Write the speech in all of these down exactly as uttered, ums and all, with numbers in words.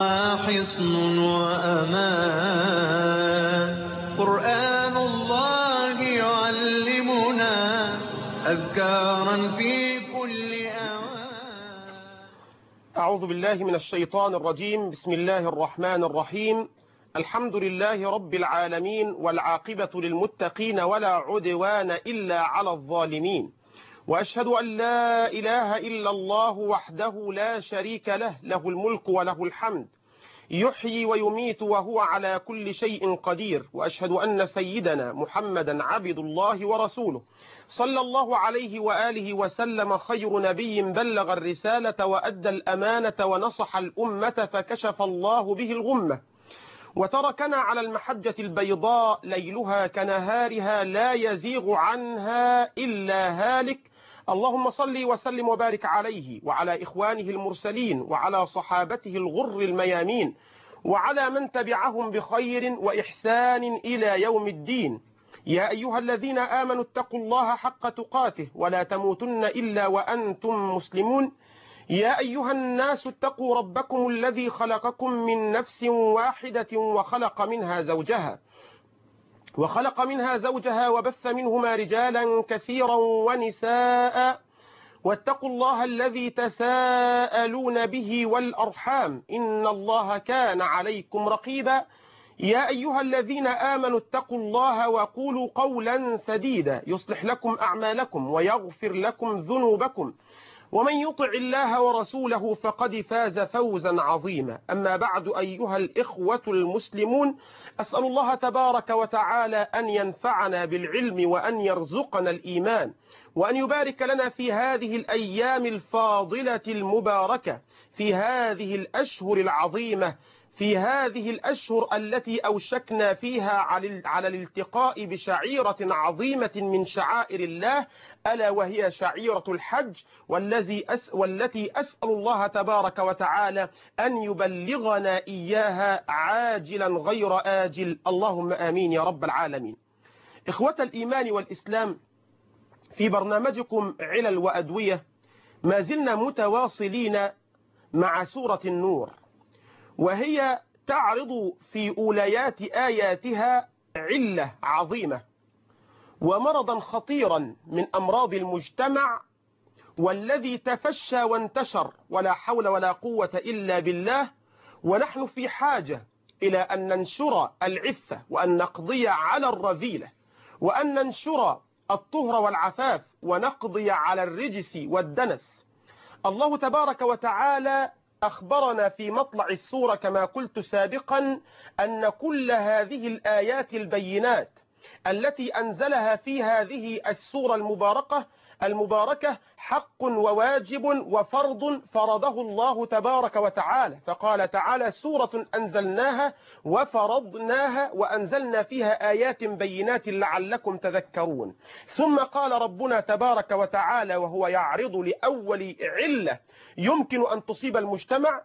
حصن وأمان قرآن الله يعلمنا أذكارا في كل أوان. أعوذ بالله من الشيطان الرجيم. بسم الله الرحمن الرحيم. الحمد لله رب العالمين، والعاقبة للمتقين، ولا عدوان إلا على الظالمين. وأشهد أن لا إله إلا الله وحده لا شريك له، له الملك وله الحمد، يحيي ويميت وهو على كل شيء قدير. وأشهد أن سيدنا محمدا عبد الله ورسوله، صلى الله عليه وآله وسلم، خير نبي بلغ الرسالة وأدى الأمانة ونصح الأمة فكشف الله به الغمة، وتركنا على المحجة البيضاء ليلها كنهارها لا يزيغ عنها إلا هالك. اللهم صل وسلم وبارك عليه وعلى إخوانه المرسلين وعلى صحابته الغر الميامين وعلى من تبعهم بخير وإحسان إلى يوم الدين. يا أيها الذين آمنوا اتقوا الله حق تقاته ولا تموتن إلا وأنتم مسلمون. يا أيها الناس اتقوا ربكم الذي خلقكم من نفس واحدة وخلق منها زوجها وخلق منها زوجها وبث منهما رجالا كثيرا ونساء، واتقوا الله الذي تساءلون به والأرحام، إن الله كان عليكم رقيبا. يا أيها الذين آمنوا اتقوا الله وقولوا قولا سديدا يصلح لكم أعمالكم ويغفر لكم ذنوبكم، ومن يطع الله ورسوله فقد فاز فوزا عظيما. أما بعد، أيها الإخوة المسلمون، أسأل الله تبارك وتعالى أن ينفعنا بالعلم وأن يرزقنا الإيمان، وأن يبارك لنا في هذه الأيام الفاضلة المباركة، في هذه الأشهر العظيمة، في هذه الأشهر التي أوشكنا فيها على الالتقاء بشعيرة عظيمة من شعائر الله، ألا وهي شعيرة الحج، والذي أس والتي أسأل الله تبارك وتعالى أن يبلغنا إياها عاجلا غير آجل، اللهم آمين يا رب العالمين. إخوة الإيمان والإسلام، في برنامجكم علل وأدوية ما زلنا متواصلين مع سورة النور، وهي تعرض في أوليات آياتها علة عظيمة ومرضا خطيرا من أمراض المجتمع، والذي تفشى وانتشر ولا حول ولا قوة إلا بالله. ونحن في حاجة إلى أن ننشر العفة، وأن نقضي على الرذيلة، وأن ننشر الطهر والعفاف، ونقضي على الرجس والدنس. الله تبارك وتعالى أخبرنا في مطلع السورة كما قلت سابقا أن كل هذه الآيات البينات التي أنزلها في هذه السورة المباركة المباركة حق وواجب وفرض فرضه الله تبارك وتعالى. فقال تعالى: سورة أنزلناها وفرضناها وأنزلنا فيها آيات بينات لعلكم تذكرون. ثم قال ربنا تبارك وتعالى وهو يعرض لأول علة يمكن أن تصيب المجتمع،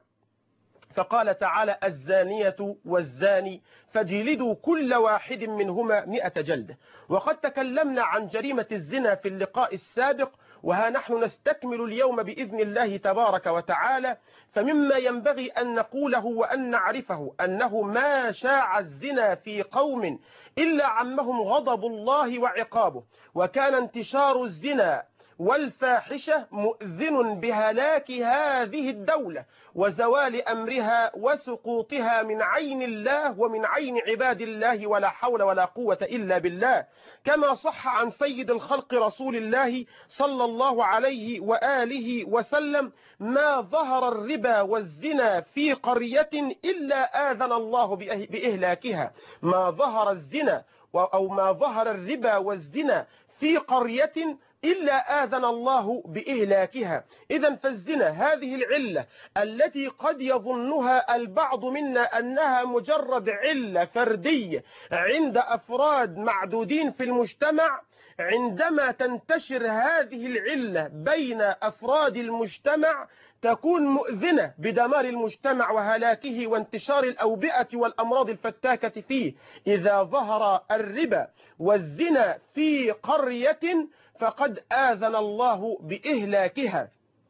فقال تعالى: الزانية والزاني فجلدوا كل واحد منهما مئة جلدة. وقد تكلمنا عن جريمة الزنا في اللقاء السابق، وها نحن نستكمل اليوم بإذن الله تبارك وتعالى. فمما ينبغي أن نقوله وأن نعرفه أنه ما شاع الزنا في قوم إلا عمهم غضب الله وعقابه، وكان انتشار الزنا والفاحشة مؤذن بهلاك هذه الدولة وزوال أمرها وسقوطها من عين الله ومن عين عباد الله، ولا حول ولا قوة إلا بالله. كما صح عن سيد الخلق رسول الله صلى الله عليه وآله وسلم: ما ظهر الربا والزنا في قرية إلا آذن الله بإهلاكها. ما ظهر الزنا أو ما ظهر الربا والزنا في قرية إلا آذن الله بإهلاكها. إذن فالزنا هذه العلة التي قد يظنها البعض منا أنها مجرد علة فردية عند أفراد معدودين في المجتمع، عندما تنتشر هذه العلة بين أفراد المجتمع تكون مؤذنة بدمار المجتمع وهلاكه وانتشار الأوبئة والأمراض الفتاكة فيه. إذا ظهر الربا والزنا في قرية فقد آذن الله بإهلاكها.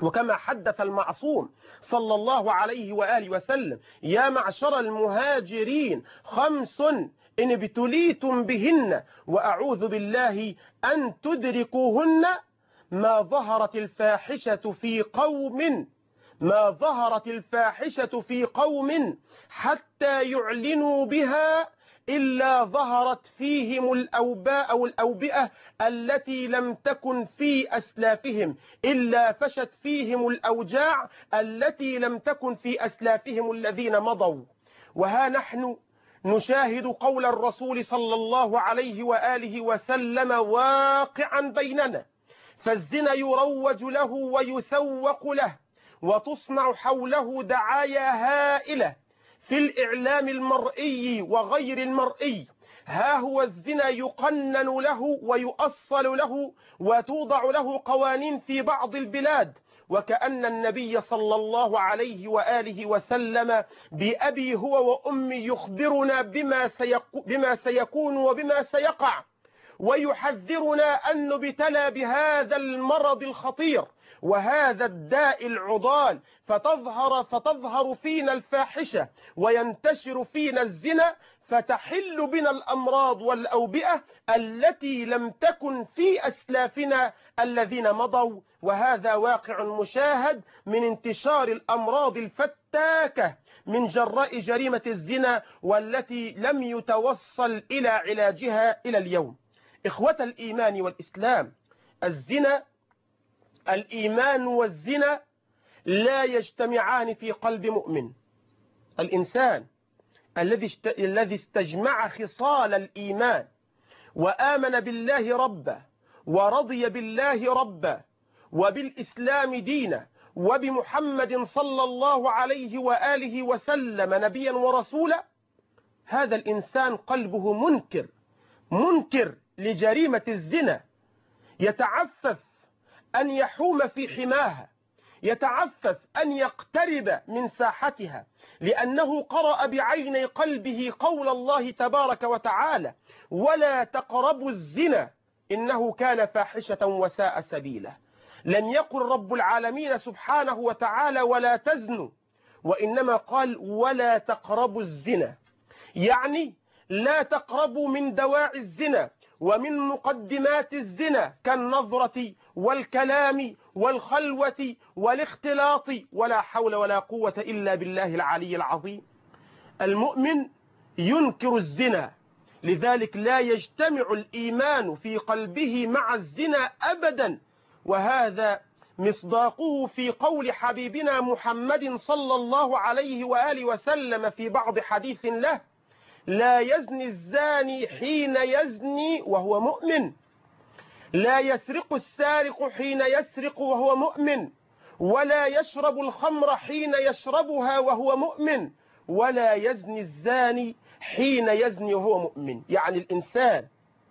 وكما حدث المعصوم صلى الله عليه وآله وسلم: يا معشر المهاجرين خمس إن ابتليتم بهن وأعوذ بالله أن تدركوهن: ما ظهرت الفاحشة في قوم ما ظهرت الفاحشة في قوم حتى يعلنوا بها إلا ظهرت فيهم الأوباء أو الأوبئة التي لم تكن في أسلافهم، إلا فشت فيهم الأوجاع التي لم تكن في أسلافهم الذين مضوا. وها نحن نشاهد قول الرسول صلى الله عليه وآله وسلم واقعا بيننا، فالزنا يروج له ويسوق له وتصنع حوله دعايا هائلة في الإعلام المرئي وغير المرئي. ها هو الزنا يقنن له ويؤصل له وتوضع له قوانين في بعض البلاد، وكأن النبي صلى الله عليه وآله وسلم بأبي هو وأمي يخبرنا بما, سيكو بما سيكون وبما سيقع، ويحذرنا أن نبتلى بهذا المرض الخطير وهذا الداء العضال، فتظهر فتظهر فينا الفاحشة وينتشر فينا الزنا، فتحل بنا الأمراض والأوبئة التي لم تكن في أسلافنا الذين مضوا. وهذا واقع مشاهد من انتشار الأمراض الفتاكة من جراء جريمة الزنا، والتي لم يتوصل إلى علاجها إلى اليوم. إخوة الإيمان والإسلام، الزنا الإيمان والزنا لا يجتمعان في قلب مؤمن. الإنسان الذي الذي استجمع خصال الإيمان وآمن بالله ربا ورضي بالله ربا وبالإسلام دينا وبمحمد صلى الله عليه وآله وسلم نبيا ورسولا، هذا الإنسان قلبه منكر منكر لجريمة الزنا، يتعفف أن يحوم في حماها، يتعفف أن يقترب من ساحتها، لأنه قرأ بعين قلبه قول الله تبارك وتعالى: ولا تقربوا الزنا إنه كان فاحشة وساء سبيلا. لم يقل رب العالمين سبحانه وتعالى ولا تزنوا، وإنما قال ولا تقربوا الزنا، يعني لا تقربوا من دواعي الزنا ومن مقدمات الزنا كالنظرة والكلام والخلوة والاختلاط، ولا حول ولا قوة إلا بالله العلي العظيم. المؤمن ينكر الزنا، لذلك لا يجتمع الإيمان في قلبه مع الزنا أبدا، وهذا مصداقه في قول حبيبنا محمد صلى الله عليه وآله وسلم في بعض حديث له: لا يزني الزاني حين يزني وهو مؤمن، لا يسرق السارق حين يسرق وهو مؤمن، ولا يشرب الخمر حين يشربها وهو مؤمن، ولا يزني الزاني حين يزني وهو مؤمن. يعني الإنسان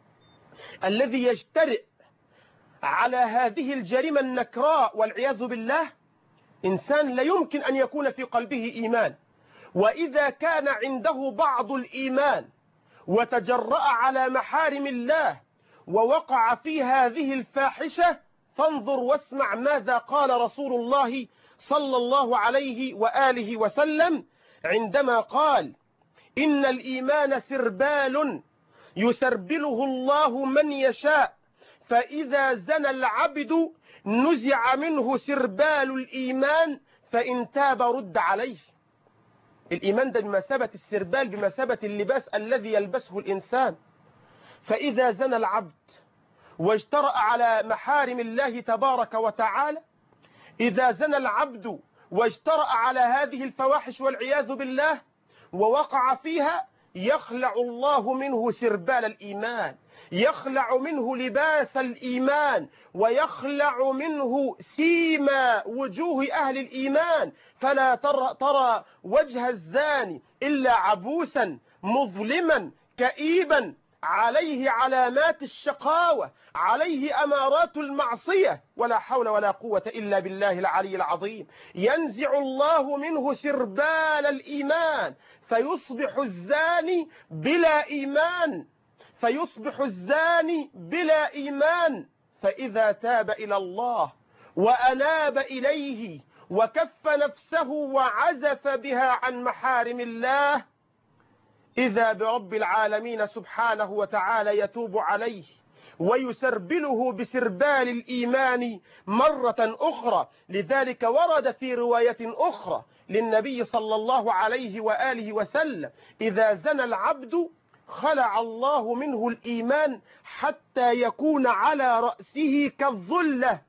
الذي يجترئ على هذه الجريمة النكراء والعياذ بالله إنسان لا يمكن أن يكون في قلبه إيمان، وإذا كان عنده بعض الإيمان وتجرأ على محارم الله ووقع في هذه الفاحشة، فانظر واسمع ماذا قال رسول الله صلى الله عليه وآله وسلم عندما قال: إن الإيمان سربال يسربله الله من يشاء، فإذا زنى العبد نزع منه سربال الإيمان فإن تاب رد عليه. الإيمان ده بمثابة السربال، بمثابة اللباس الذي يلبسه الإنسان. فإذا زنى العبد واجترأ على محارم الله تبارك وتعالى، إذا زنى العبد واجترأ على هذه الفواحش والعياذ بالله ووقع فيها، يخلع الله منه سربال الإيمان، يخلع منه لباس الإيمان، ويخلع منه سيما وجوه أهل الإيمان، فلا ترى, ترى وجه الزاني إلا عبوسا مظلما كئيبا، عليه علامات الشقاوة، عليه أمارات المعصية، ولا حول ولا قوة إلا بالله العلي العظيم. ينزع الله منه سربال الإيمان فيصبح الزاني بلا إيمان، فيصبح الزاني بلا إيمان. فإذا تاب إلى الله وأناب إليه وكف نفسه وعزف بها عن محارم الله، إذا برب العالمين سبحانه وتعالى يتوب عليه ويسربله بسربال الإيمان مرة أخرى. لذلك ورد في رواية أخرى للنبي صلى الله عليه وآله وسلم: إذا زنى العبد خلع الله منه الإيمان حتى يكون على رأسه كالظلة.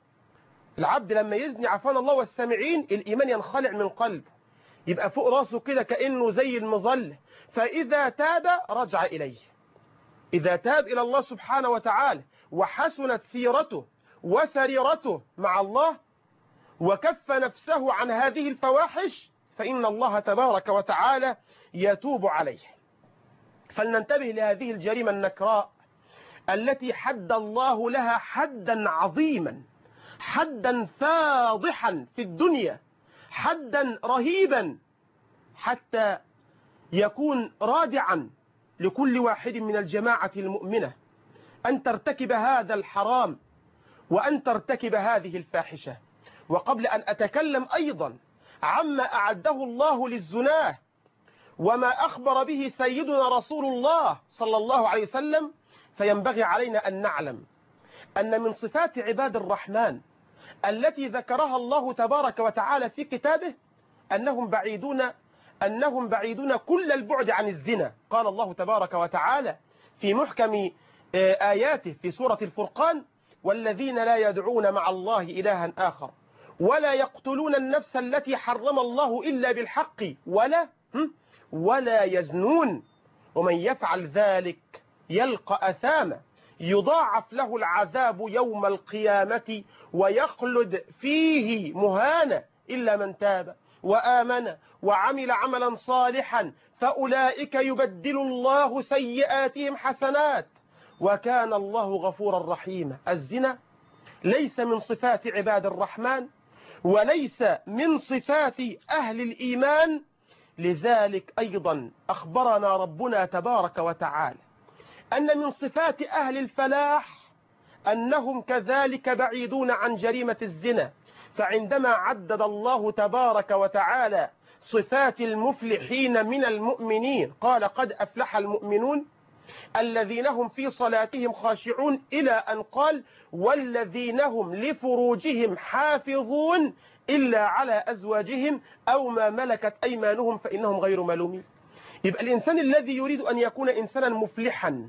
العبد لما يزني عفان الله والسامعين الإيمان ينخلع من قلبه، يبقى فوق راسه كده كأنه زي المظلة. فإذا تاب رجع إليه، إذا تاب إلى الله سبحانه وتعالى وحسنت سيرته وسريرته مع الله وكف نفسه عن هذه الفواحش فإن الله تبارك وتعالى يتوب عليه. فلننتبه لهذه الجريمة النكراء التي حد الله لها حدا عظيما، حدا فاضحا في الدنيا، حدا رهيبا، حتى يكون رادعا لكل واحد من الجماعة المؤمنة أن ترتكب هذا الحرام وأن ترتكب هذه الفاحشة. وقبل أن أتكلم أيضا عما أعده الله للزناه وما أخبر به سيدنا رسول الله صلى الله عليه وسلم، فينبغي علينا أن نعلم أن من صفات عباد الرحمن التي ذكرها الله تبارك وتعالى في كتابه أنهم بعيدون أنهم بعيدون كل البعد عن الزنا. قال الله تبارك وتعالى في محكم آياته في سورة الفرقان: والذين لا يدعون مع الله إلها آخر ولا يقتلون النفس التي حرم الله إلا بالحق ولا ولا يزنون ومن يفعل ذلك يلقى أثاما يضاعف له العذاب يوم القيامة ويخلد فيه مهانا إلا من تاب وآمن وعمل عملا صالحا فأولئك يبدل الله سيئاتهم حسنات وكان الله غفورا رحيما. الزنا ليس من صفات عباد الرحمن وليس من صفات أهل الإيمان. لذلك أيضا أخبرنا ربنا تبارك وتعالى أن من صفات أهل الفلاح أنهم كذلك بعيدون عن جريمة الزنا. فعندما عدد الله تبارك وتعالى صفات المفلحين من المؤمنين قال: قد أفلح المؤمنون الذين هم في صلاتهم خاشعون، إلى أن قال: والذين هم لفروجهم حافظون إلا على أزواجهم أو ما ملكت أيمانهم فإنهم غير ملومين. يبقى الإنسان الذي يريد أن يكون إنسانا مفلحا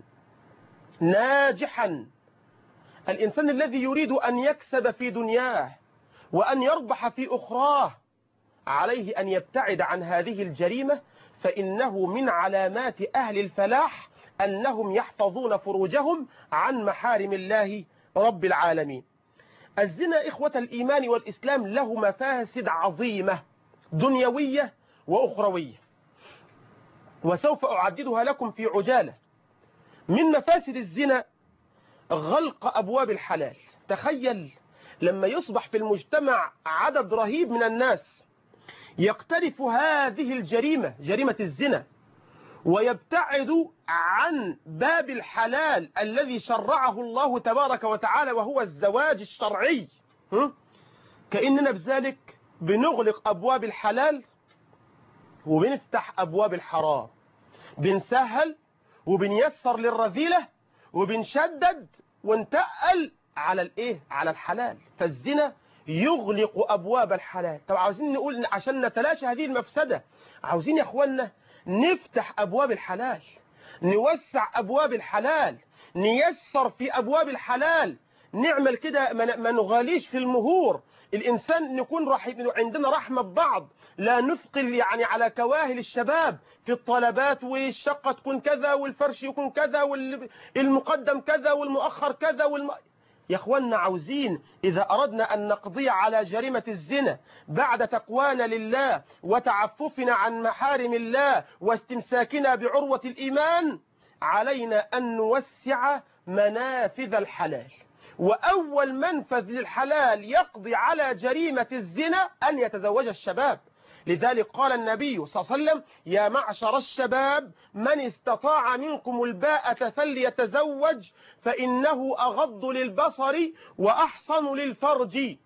ناجحا، الإنسان الذي يريد أن يكسب في دنياه وأن يربح في أخراه، عليه أن يبتعد عن هذه الجريمة، فإنه من علامات أهل الفلاح أنهم يحفظون فروجهم عن محارم الله رب العالمين. الزنا إخوة الإيمان والإسلام له مفاسد عظيمة دنيوية وأخروية، وسوف أعددها لكم في عجالة. من مفاسد الزنا غلق أبواب الحلال. تخيل لما يصبح في المجتمع عدد رهيب من الناس يقترف هذه الجريمة، جريمة الزنا، ويبتعد عن باب الحلال الذي شرعه الله تبارك وتعالى وهو الزواج الشرعي. كأننا بذلك بنغلق أبواب الحلال وبنفتح أبواب الحرام، بنسهل وبنيسر للرذيلة وبنشدد ونتقل على الايه على الحلال. فالزنا يغلق أبواب الحلال. طب عاوزين نقول عشان نتلاشى هذه المفسدة، عاوزين يا اخوانا نفتح أبواب الحلال، نوسع أبواب الحلال، نيسر في أبواب الحلال، نعمل كده ما نغاليش في المهور. الإنسان نكون رحيم، عندنا رحمة ببعض، لا نثقل يعني على كواهل الشباب في الطلبات، والشقة تكون كذا والفرش يكون كذا والمقدم كذا والمؤخر كذا والم... يا اخوانا عاوزين إذا أردنا أن نقضي على جريمة الزنا بعد تقوانا لله وتعففنا عن محارم الله واستمساكنا بعروة الإيمان، علينا أن نوسع منافذ الحلال. وأول منفذ للحلال يقضي على جريمة الزنا أن يتزوج الشباب. لذلك قال النبي صلى الله عليه وسلم: يا معشر الشباب من استطاع منكم الباءة فليتزوج فإنه أغض للبصر وأحصن للفرج.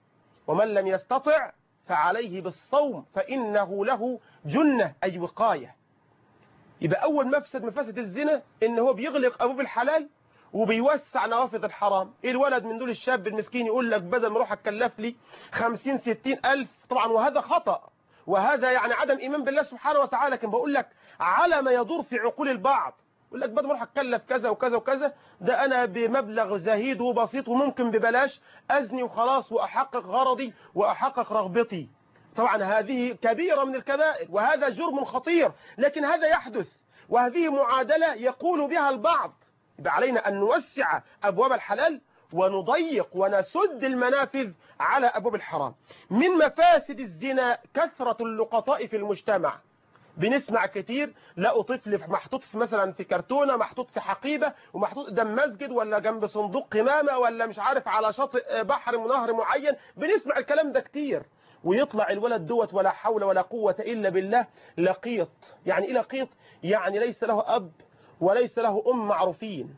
ومن لم يستطع فعليه بالصوم فإنه له جنة أي وقاية. يبقى أول مفسد مفاسد الزنا إن هو بيغلق أبواب الحلال وبيوسع نوافذ الحرام. الولد من دول الشاب المسكين يقول لك بدل ما اروح اتكلف لي خمسين ستين ألف طبعا، وهذا خطأ، وهذا يعني عدم إيمان بالله سبحانه وتعالى. لكن بقول لك على ما يدور في عقول البعض، يقول لك بدل ما اروح اتكلف كذا وكذا وكذا، ده أنا بمبلغ زهيد وبسيط وممكن ببلاش أزني وخلاص وأحقق غرضي وأحقق رغبتي. طبعا هذه كبيرة من الكبائر وهذا جرم خطير، لكن هذا يحدث وهذه معادلة يقول بها البعض. يبقى علينا أن نوسع أبواب الحلال ونضيق ونسد المنافذ على أبواب الحرام. من مفاسد الزنا كثرة اللقطاء في المجتمع. بنسمع كتير لقوا طفل محطوط في مثلا في كرتونة، محطوط في حقيبة ومحطوط قدام مسجد ولا جنب صندوق قمامة ولا مش عارف على شاطئ بحر ونهر معين. بنسمع الكلام ده كتير، ويطلع الولد دوت ولا حول ولا قوة إلا بالله لقيط. يعني إيه لقيط؟ يعني ليس له أب وليس له أم معروفين،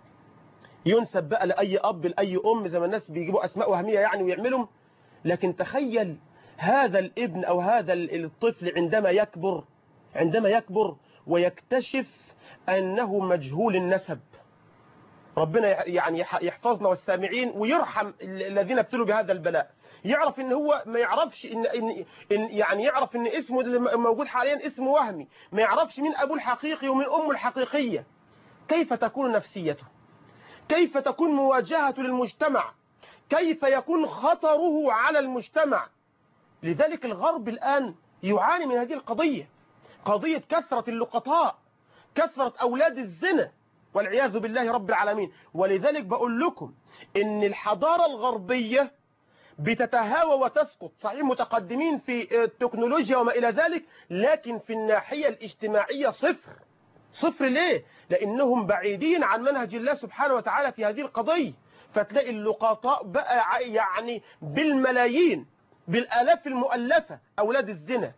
ينسب بقى لأي أب لأي أم زي ما الناس بيجيبوا أسماء وهمية يعني ويعملهم. لكن تخيل هذا الابن أو هذا الطفل عندما يكبر عندما يكبر ويكتشف أنه مجهول النسب. ربنا يعني يحفظنا والسامعين ويرحم الذين ابتلوا بهذا البلاء. يعرف ان هو ما يعرفش ان, إن, إن يعني يعرف ان اسمه موجود حاليا اسم وهمي، ما يعرفش مين ابوه الحقيقي ومن امه الحقيقية. كيف تكون نفسيته؟ كيف تكون مواجهته للمجتمع؟ كيف يكون خطره على المجتمع؟ لذلك الغرب الآن يعاني من هذه القضية، قضية كثرة اللقطاء، كثرة أولاد الزنا والعياذ بالله رب العالمين. ولذلك بقول لكم إن الحضارة الغربية بتتهاوى وتسقط، صحيح متقدمين في التكنولوجيا وما إلى ذلك، لكن في الناحية الاجتماعية صفر. صفر ليه؟ لأنهم بعيدين عن منهج الله سبحانه وتعالى في هذه القضية. فتلاقي اللقطاء بقى يعني بالملايين، بالآلاف المؤلفة أولاد الزنا.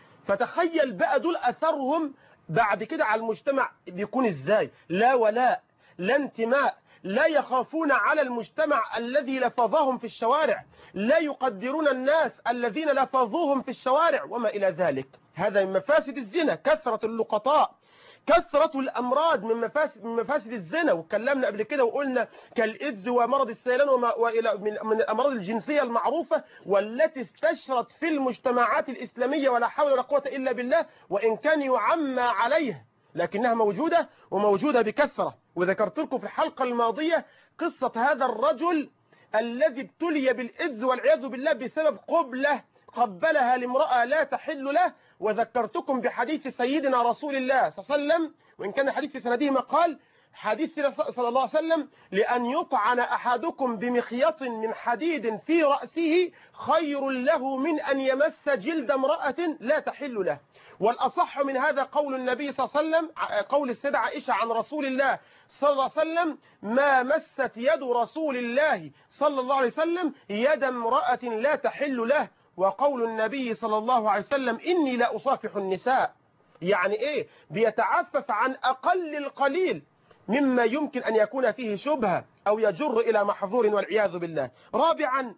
فتخيل بقى دول أثرهم بعد كده على المجتمع بيكون إزاي؟ لا ولاء، لا انتماء، لا يخافون على المجتمع الذي لفظهم في الشوارع، لا يقدرون الناس الذين لفظوهم في الشوارع وما إلى ذلك. هذا من مفاسد الزنا، كثرة اللقطاء، كثرة الأمراض من مفاسد من مفاسد الزنا. واتكلمنا قبل كده وقلنا كالإيدز ومرض السيلان وما وإلى من من الأمراض الجنسية المعروفة والتي استشرت في المجتمعات الإسلامية ولا حول ولا قوة إلا بالله، وإن كان يعمى عليها لكنها موجودة وموجودة بكثرة. وذكرت لكم في الحلقة الماضية قصة هذا الرجل الذي ابتلي بالإيدز والعياذ بالله بسبب قبلة قبلها لامرأة لا تحل له. وذكرتكم بحديث سيدنا رسول الله صلى الله عليه وسلم، وإن كان الحديث في سنده مقال، حديث صلى الله عليه وسلم: لأن يطعن أحدكم بمخيط من حديد في رأسه خير له من أن يمس جلد امرأة لا تحل له. والأصح من هذا قول النبي صلى الله عليه وسلم، قول السيدة عائشة عن رسول الله صلى الله عليه وسلم: ما مست يد رسول الله صلى الله عليه وسلم يد امرأة لا تحل له. وقول النبي صلى الله عليه وسلم: إني لا أصافح النساء. يعني إيه؟ بيتعفف عن أقل القليل مما يمكن أن يكون فيه شبهة أو يجر إلى محظور والعياذ بالله. رابعا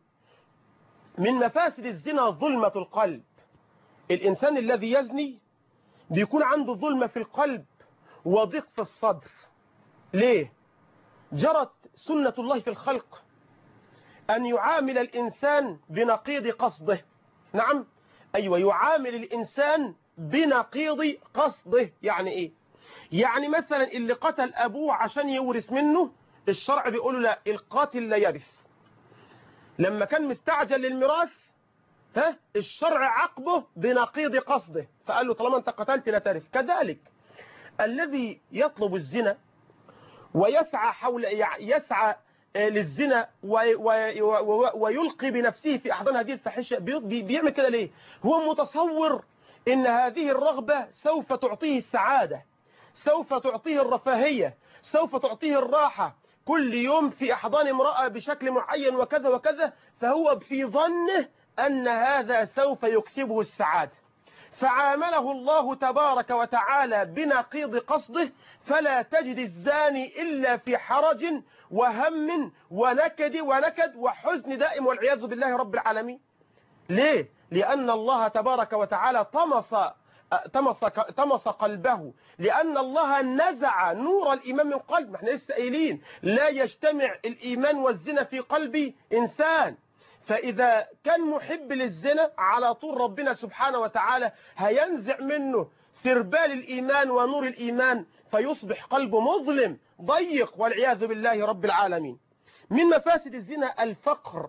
من مفاسد الزنا ظلمة القلب. الإنسان الذي يزني بيكون عنده ظلمة في القلب وضيق في الصدر. ليه؟ جرت سنة الله في الخلق أن يعامل الإنسان بنقيض قصده. نعم، أيوة، يعامل الإنسان بنقيض قصده. يعني إيه؟ يعني مثلا اللي قتل أبوه عشان يورث منه، الشرع بيقول لا، القاتل لا يرث. لما كان مستعجل للميراث، ها، الشرع عاقبه بنقيض قصده، فقال له طالما أنت قتلت لا ترث. كذلك الذي يطلب الزنا ويسعى حول يسعى للزنا ويلقي بنفسه في أحضان هذه الفاحشة، بيعمل كده ليه؟ هو متصور إن هذه الرغبة سوف تعطيه السعادة، سوف تعطيه الرفاهية، سوف تعطيه الراحة، كل يوم في أحضان امرأة بشكل معين وكذا وكذا، فهو في ظنه أن هذا سوف يكسبه السعادة. فعامله الله تبارك وتعالى بنقيض قصده، فلا تجد الزاني إلا في حرج وهم ونكد ونكد وحزن دائم والعياذ بالله رب العالمين. ليه؟ لأن الله تبارك وتعالى طمس طمس طمس قلبه، لأن الله نزع نور الإيمان من قلب. ما احنا لسه قايلين لا يجتمع الإيمان والزنا في قلب إنسان. فإذا كان محب للزنا على طول ربنا سبحانه وتعالى هينزع منه سربال الإيمان ونور الإيمان، فيصبح قلبه مظلم ضيق والعياذ بالله رب العالمين. من مفاسد الزنا الفقر،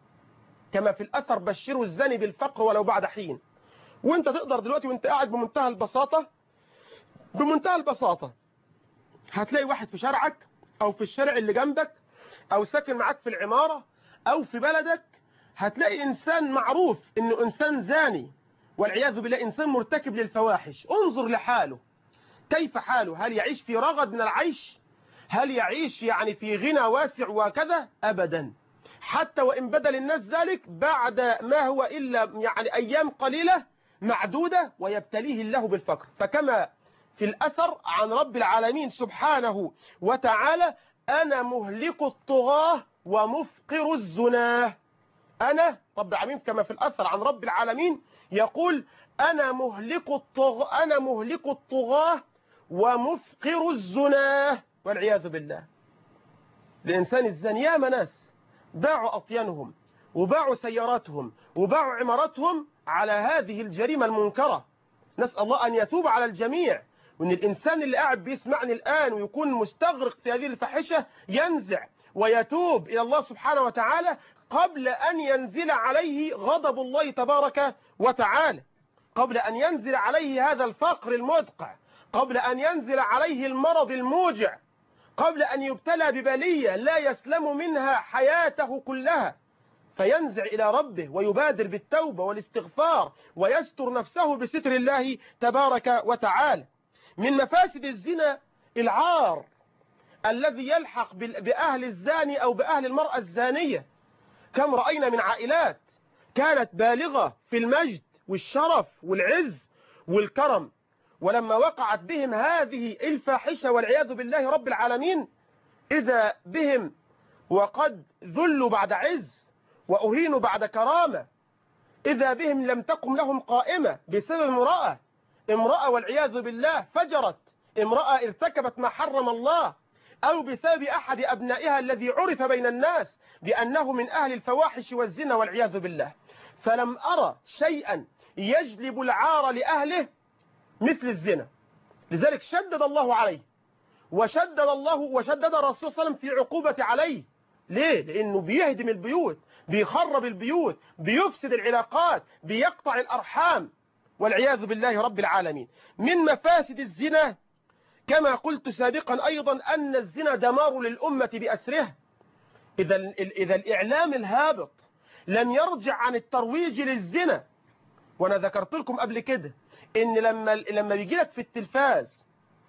كما في الأثر بشروا الزاني بالفقر ولو بعد حين. وانت تقدر دلوقتي وانت قاعد بمنتهى البساطة بمنتهى البساطة هتلاقي واحد في شارعك أو في الشارع اللي جنبك أو ساكن معاك في العمارة أو في بلدك، هتلاقي إنسان معروف إنه إنسان زاني والعياذ بالله، إنسان مرتكب للفواحش. انظر لحاله، كيف حاله؟ هل يعيش في رغد من العيش؟ هل يعيش يعني في غنى واسع وكذا؟ أبدا. حتى وإن بدل الناس ذلك بعد ما هو إلا يعني أيام قليلة معدودة ويبتليه الله بالفقر. فكما في الأثر عن رب العالمين سبحانه وتعالى: أنا مهلك الطغاة ومفقر الزناه. أنا رب العالمين كما في الأثر عن رب العالمين يقول: أنا مهلك الطغاة أنا مهلك الطغاة ومفقر الزناه والعياذ بالله. الإنسان الزاني ياما ناس باعوا أطيانهم وباعوا سياراتهم وباعوا عماراتهم على هذه الجريمة المنكرة. نسأل الله أن يتوب على الجميع، وأن الإنسان اللي قاعد بيسمعني الآن ويكون مستغرق في هذه الفاحشة ينزع ويتوب إلى الله سبحانه وتعالى قبل أن ينزل عليه غضب الله تبارك وتعالى، قبل أن ينزل عليه هذا الفقر المدقع، قبل أن ينزل عليه المرض الموجع، قبل أن يبتلى ببلية لا يسلم منها حياته كلها، فينزع إلى ربه ويبادر بالتوبة والاستغفار ويستر نفسه بستر الله تبارك وتعالى. من مفاسد الزنا العار الذي يلحق بأهل الزاني أو بأهل المرأة الزانية. كم رأينا من عائلات كانت بالغة في المجد والشرف والعز والكرم، ولما وقعت بهم هذه الفاحشة والعياذ بالله رب العالمين إذا بهم وقد ذلوا بعد عز وأهينوا بعد كرامة، إذا بهم لم تقم لهم قائمة بسبب امرأة امرأة والعياذ بالله فجرت، امرأة ارتكبت ما حرم الله، أو بسبب أحد أبنائها الذي عرف بين الناس بأنه من أهل الفواحش والزنا والعياذ بالله. فلم أرى شيئا يجلب العار لأهله مثل الزنا. لذلك شدد الله عليه وشدد الله وشدد الرسول صلى الله عليه وسلم في عقوبة عليه. ليه؟ لأنه بيهدم البيوت، بيخرب البيوت، بيفسد العلاقات، بيقطع الأرحام والعياذ بالله رب العالمين. من مفاسد الزنا كما قلت سابقا أيضا أن الزنا دمار للأمة بأسرها. إذا إذا الإعلام الهابط لم يرجع عن الترويج للزنا، وأنا ذكرت لكم قبل كده إن لما لما بيجي لك في التلفاز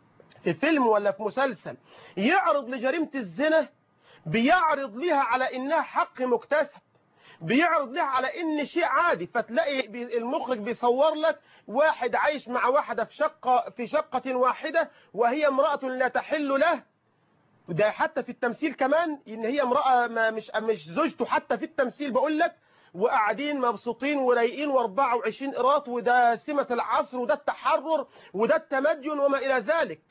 في فيلم ولا في مسلسل يعرض لجريمة الزنا، بيعرض لها على إنها حق مكتسب، بيعرض لها على إن شيء عادي. فتلاقي المخرج بيصور لك واحد عايش مع واحدة في شقة في شقة واحدة وهي امرأة لا تحل له، وده حتى في التمثيل كمان إن هي امرأة ما مش مش زوجته، حتى في التمثيل بقول لك، وقاعدين مبسوطين ورايقين واربعة وعشرين قراط، وده سمة العصر وده التحرر وده التمدن وما إلى ذلك.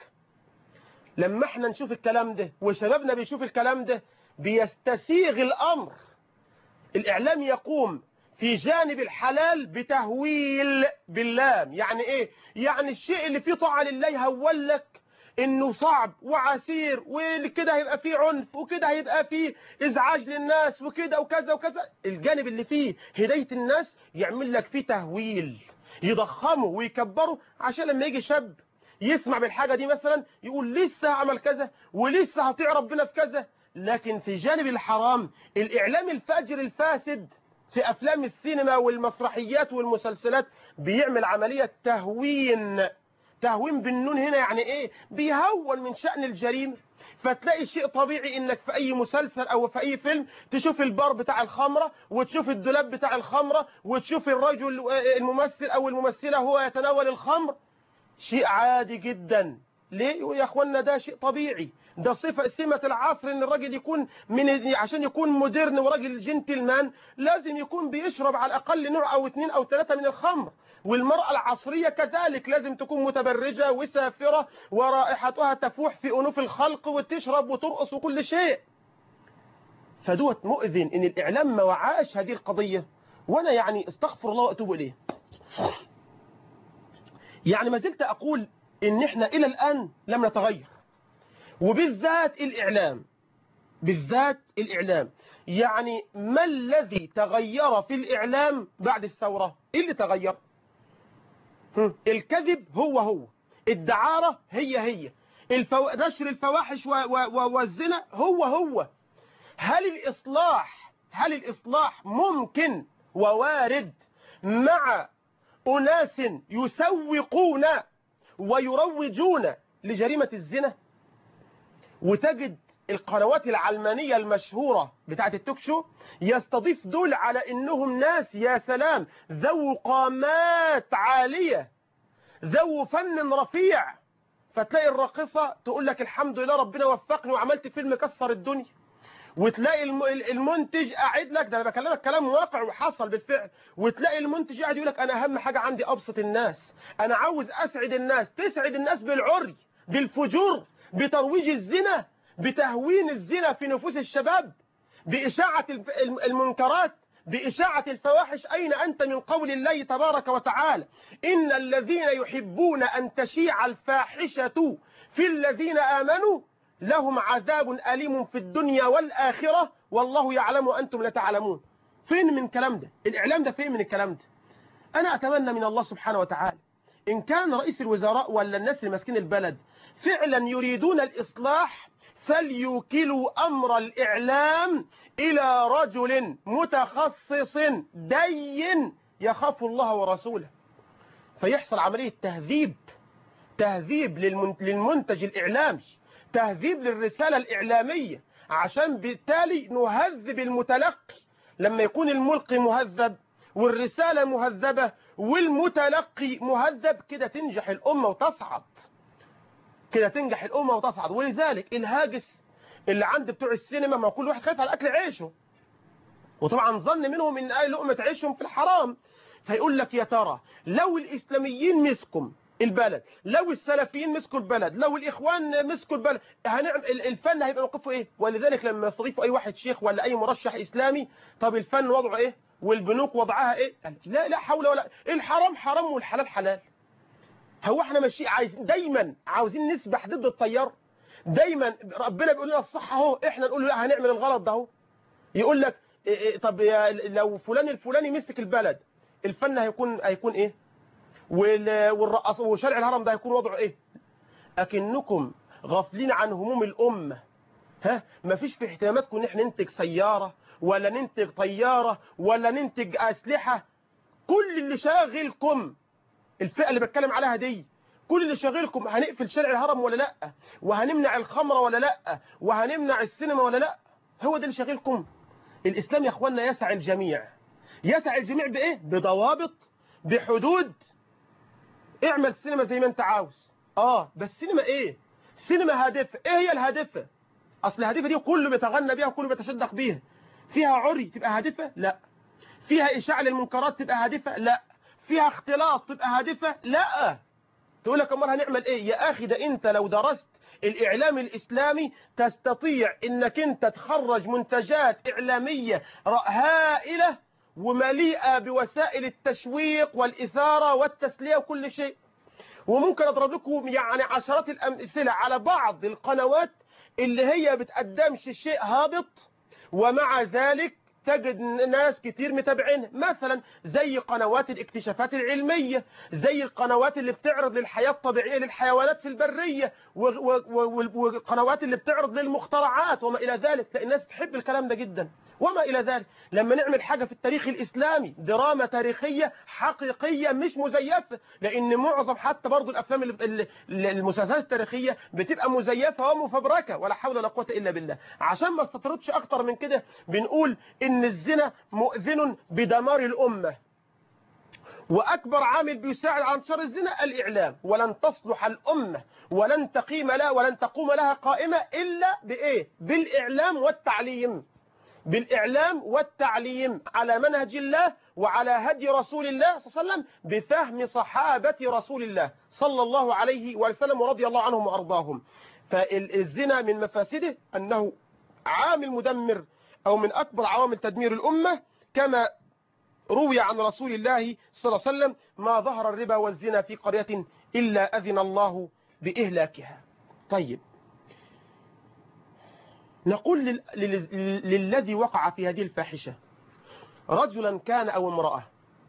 لما احنا نشوف الكلام ده وشبابنا بيشوف الكلام ده بيستسيغ الأمر. الإعلام يقوم في جانب الحلال بتهويل باللام. يعني إيه؟ يعني الشيء اللي فيه طاعة لله يهول لك إنه صعب وعسير وكده هيبقى فيه عنف وكده هيبقى فيه إزعاج للناس وكده وكذا وكذا. الجانب اللي فيه هداية الناس يعمل لك فيه تهويل، يضخمه ويكبره عشان لما يجي شاب يسمع بالحاجة دي مثلا يقول لسه عمل كذا ولسه هطيع ربنا في كذا. لكن في جانب الحرام الإعلام الفاجر الفاسد في أفلام السينما والمسرحيات والمسلسلات بيعمل عملية تهوين. تهوين بالنون هنا يعني إيه؟ بيهون من شأن الجريمة. فتلاقي شيء طبيعي إنك في أي مسلسل أو في أي فيلم تشوف البار بتاع الخمرة وتشوف الدولاب بتاع الخمرة وتشوف الرجل الممثل أو الممثلة هو يتناول الخمر. شيء عادي جدا. ليه؟ يا أخوانا ده شيء طبيعي. ده صفة سمة العصر ان الراجل يكون من عشان يكون مودرن وراجل جنتلمان لازم يكون بيشرب على الاقل نوع او اثنين او ثلاثة من الخمر. والمرأة العصرية كذلك لازم تكون متبرجة وسافرة ورائحتها تفوح في أنوف الخلق وتشرب وترقص وكل شيء. فدوت مؤذن ان الاعلام ما وعاش هذه القضية. وانا يعني استغفر الله واتوب اليه. يعني ما زلت اقول ان احنا الى الان لم نتغير، وبالذات الاعلام، بالذات الاعلام. يعني ما الذي تغير في الاعلام بعد الثورة؟ ايه اللي تغير؟ الكذب هو هو، الدعارة هي هي، الفو... نشر الفواحش و... و... والزنا هو هو. هل الإصلاح هل الإصلاح ممكن ووارد مع أناس يسوقون ويروجون لجريمة الزنا؟ وتجد القنوات العلمانية المشهورة بتاعت التوكشو يستضيف دول على إنهم ناس يا سلام ذو قامات عالية، ذو فن رفيع. فتلاقي الراقصة تقول لك الحمد لله ربنا وفقني وعملت فيلم كسر الدنيا. وتلاقي المنتج قاعد لك، ده انا بكلمك كلام واقع وحصل بالفعل، وتلاقي المنتج قاعد يقول لك انا اهم حاجه عندي ابسط الناس، انا عاوز اسعد الناس. تسعد الناس بالعري، بالفجور، بترويج الزنا، بتهوين الزنا في نفوس الشباب، باشاعه المنكرات، باشاعه الفواحش. اين انت من قول الله تبارك وتعالى ان الذين يحبون ان تشيع الفاحشه في الذين امنوا لهم عذاب أليم في الدنيا والآخرة والله يعلم وأنتم لا تعلمون. فين من الكلام ده؟ الإعلام ده فين من الكلام ده؟ أنا أتمنى من الله سبحانه وتعالى إن كان رئيس الوزراء ولا الناس اللي ماسكين البلد فعلا يريدون الإصلاح فليوكلوا أمر الإعلام إلى رجل متخصص دين يخاف الله ورسوله، فيحصل عملية تهذيب تهذيب للمنتج الإعلامي، تهذيب للرسالة الإعلامية، عشان بالتالي نهذب المتلقي. لما يكون الملقي مهذب والرسالة مهذبة والمتلقي مهذب كده تنجح الأمة وتصعد، كده تنجح الأمة وتصعد. ولذلك الهاجس اللي عند بتوع السينما، ما كل واحد خايف على أكل عيشه، وطبعا ظن منهم إن أي لقمة عيشهم في الحرام. فيقول لك يا ترى لو الإسلاميين مسكم البلد، لو السلفيين مسكوا البلد، لو الإخوان مسكوا البلد، هنعمل الفن هيبقى موقفه إيه؟ ولذلك لما يستضيفوا أي واحد شيخ ولا أي مرشح إسلامي، طب الفن وضعه إيه؟ والبنوك وضعها إيه؟ لا لا حول ولا، الحرام حرام والحلال حلال. هو احنا ماشيين عايزين دايما عاوزين نسبح ضد التيار؟ دايما ربنا بيقول لنا الصح اهو، احنا نقول له لا هنعمل الغلط ده اهو. يقول لك إيه إيه طب لو فلان الفلاني مسك البلد الفن هيكون هيكون ايه؟ والرقص وشارع الهرم ده هيكون وضعه ايه؟ اكنكم غافلين عن هموم الامه. ها مفيش في اهتماماتكم ان احنا ننتج سياره ولا ننتج طياره ولا ننتج اسلحه. كل اللي شاغلكم الفئه اللي بتكلم عليها دي، كل اللي شاغلكم هنقفل شارع الهرم ولا لا، وهنمنع الخمره ولا لا، وهنمنع السينما ولا لا. هو ده اللي شاغلكم. الاسلام يا اخوانا يسع الجميع. يسع الجميع بايه؟ بضوابط، بحدود. اعمل سينما زي ما انت عاوز، اه بس سينما ايه؟ سينما هادفه. ايه هي الهادفه؟ اصل الهادفه دي كله بيتغنى بيها وكله بيتشدق بيها. فيها عري تبقى هادفه؟ لا. فيها اشاعه للمنكرات تبقى هادفه؟ لا. فيها اختلاط تبقى هادفه؟ لا. تقول لك امال هنعمل ايه؟ يا اخي ده انت لو درست الاعلام الاسلامي تستطيع انك انت تخرج منتجات اعلاميه هائله ومليئة بوسائل التشويق والإثارة والتسلية وكل شيء. وممكن أضرب لكم يعني عشرات الأمثلة على بعض القنوات اللي هي بتقدمش شيء هابط ومع ذلك تجد ناس كتير متابعين. مثلا زي قنوات الاكتشافات العلمية، زي القنوات اللي بتعرض للحياة الطبيعية للحيوانات في البرية، والقنوات اللي بتعرض للمخترعات وما إلى ذلك. تلاقي الناس تحب الكلام ده جدا وما إلى ذلك. لما نعمل حاجة في التاريخ الإسلامي، دراما تاريخية حقيقية مش مزيفة، لأن معظم حتى برضو الأفلام اللي المسلسلات التاريخية بتبقى مزيفة ومفبركة ولا حول ولا قوة إلا بالله. عشان ما استطردش أكتر من كده بنقول إن الزنا مؤذن بدمار الأمة، وأكبر عامل بيساعد على انتشار الزنا الإعلام. ولن تصلح الأمة ولن تقيم لها ولن تقوم لها قائمة إلا بإيه؟ بالإعلام والتعليم. بالإعلام والتعليم على منهج الله وعلى هدي رسول الله صلى الله عليه وسلم بفهم صحابة رسول الله صلى الله عليه وسلم ورضي الله عنهم وأرضاهم. فالزنا من مفاسده أنه عامل مدمر أو من أكبر عوامل تدمير الأمة، كما روي عن رسول الله صلى الله عليه وسلم: ما ظهر الربا والزنا في قرية إلا أذن الله بإهلاكها. طيب، نقول لل... لل... للذي وقع في هذه الفاحشة، رجلا كان أو امرأة،